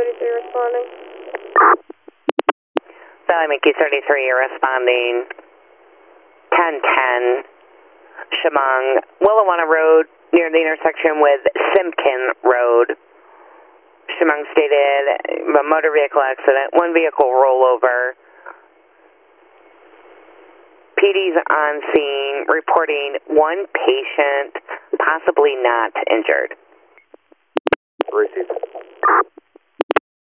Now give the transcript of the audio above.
33 responding. Valley Mickey 33, you're responding 1010 Chemung, Willawanna Road, near the intersection with Simpkin Road. Chemung stated a motor vehicle accident, one vehicle rollover. PD's on scene reporting one patient, possibly not injured. Received.